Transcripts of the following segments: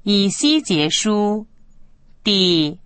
以西结书第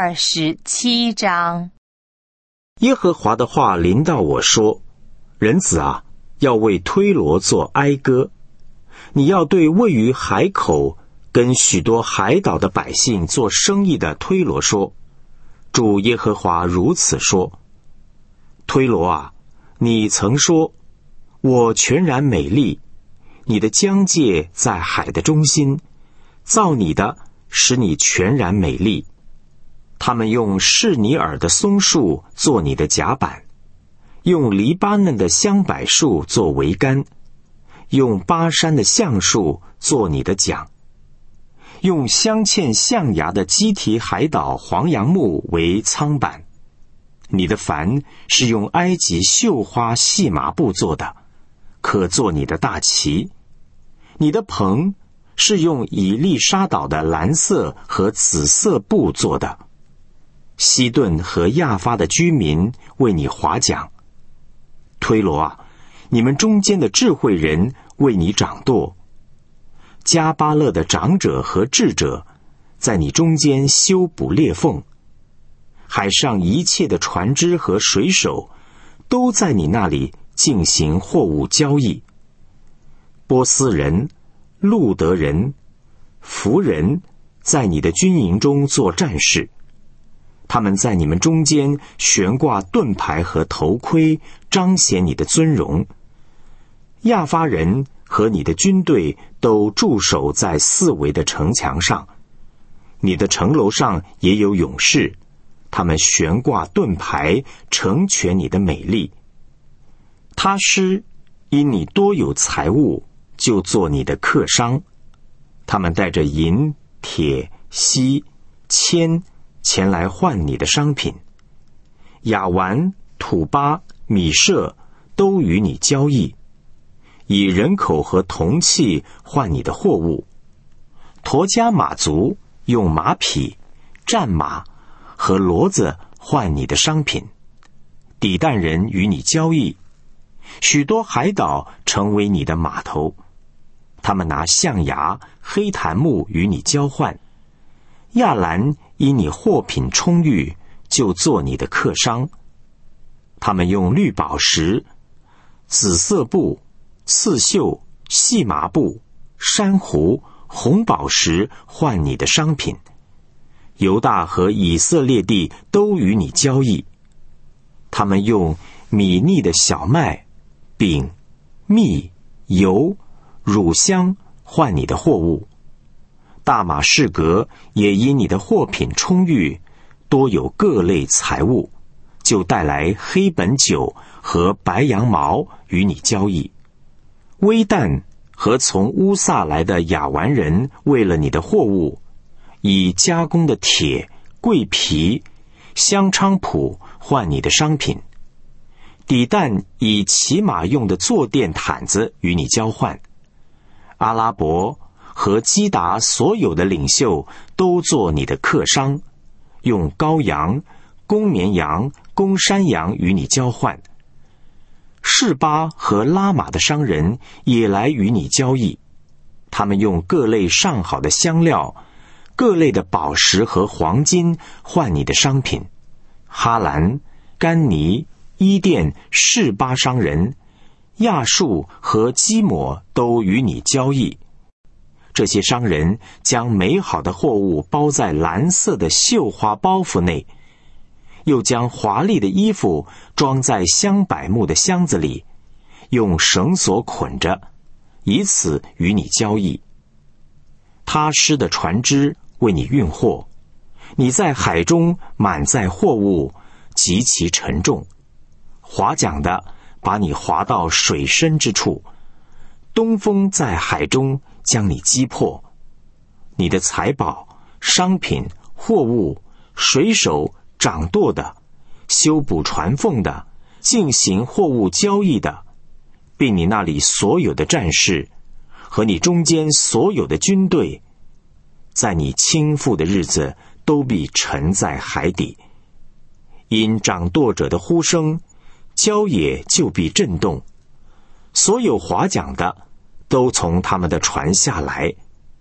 27章。 耶和华的话临到我说：人子啊，要为推罗作哀歌。你要对位于海口跟许多海岛的百姓做生意的推罗说：主耶和华如此说，推罗啊，你曾说我全然美丽，你的疆界在海的中心，造你的使你全然美丽。他们用示尼尔的松树做你的甲板，用黎巴嫩的香柏树做桅杆，用巴山的橡树做你的桨，用镶嵌象牙的基提海岛黄杨木为舱板。你的帆是用埃及绣花细麻布做的，可做你的大旗。你的棚是用以利沙岛的蓝色和紫色布做的。西顿和亚发的居民为你划桨。推罗啊，你们中间的智慧人为你掌舵。加巴勒的长者和智者在你中间修补裂缝。海上一切的船只和水手都在你那里进行货物交易。波斯人、路德人、弗人在你的军营中做战士。他们在你们中间悬挂盾牌和头盔，彰显你的尊荣。亚发人和你的军队都驻守在四围的城墙上，你的城楼上也有勇士，他们悬挂盾牌，成全你的美丽。他施因你多有财物，就做你的客商，他们带着银、铁、锡、铅前来换你的商品。亚完、土巴、米舍都与你交易，以人口和铜器换你的货物。陀加马族用马匹、战马和骡子换你的商品。底但人与你交易，许多海岛成为你的码头，他们拿象牙、黑檀木与你交换。亚兰因你货品充裕，就做你的客商。他们用绿宝石、紫色布、刺绣、细麻布、珊瑚、红宝石换你的商品。犹大和以色列地都与你交易。他们用米腻的小麦、饼、蜜、油、乳香换你的货物。大马士革也因你的货品充裕，多有各类财物，就带来黑本酒和白羊毛与你交易。微旦和从乌萨来的亚完人为了你的货物，以加工的铁、桂皮、香菖蒲换你的商品。底但以骑马用的坐垫毯子与你交换。阿拉伯和基达所有的领袖都做你的客商，用羔羊、公绵羊、公山羊与你交换。示巴和拉玛的商人也来与你交易，他们用各类上好的香料、各类的宝石和黄金换你的商品。哈兰、甘尼、伊甸、示巴商人、亚述和基抹都与你交易。这些商人将美好的货物包在蓝色的绣花包袱内，又将华丽的衣服装在香柏木的箱子里，用绳索捆着，以此与你交易。他施的船只为你运货，你在海中满载货物，极其沉重。划桨的把你划到水深之处，东风在海中将你击破。你的财宝、商品、货物、水手、掌舵的、修补船缝的、进行货物交易的，并你那里所有的战士和你中间所有的军队，在你倾覆的日子都必沉在海底。因掌舵者的呼声，郊野就必震动，所有划桨的都从他们的船下来。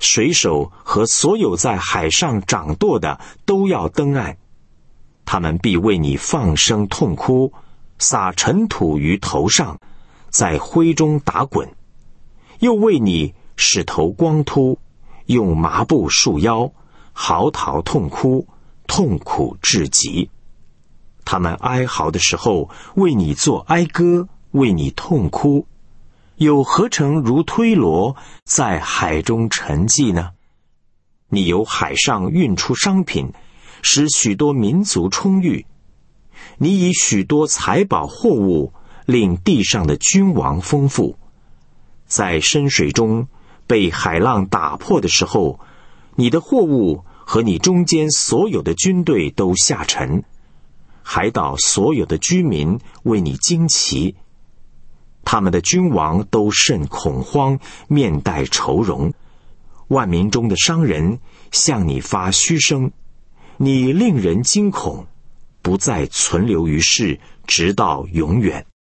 水手和所有在海上掌舵的都要登岸，他们必为你放声痛哭，撒尘土于头上，在灰中打滚，又为你使头光秃，用麻布束腰，嚎啕痛哭，痛苦至极。他们哀嚎的时候，为你作哀歌，为你痛哭，有何成如推罗在海中沉寂呢？你由海上运出商品，使许多民族充裕。你以许多财宝货物，令地上的君王丰富。在深水中被海浪打破的时候，你的货物和你中间所有的军队都下沉。海岛所有的居民为你惊奇，他们的君王都甚恐慌，面带愁容。万民中的商人向你发嘘声，你令人惊恐，不再存留于世，直到永远。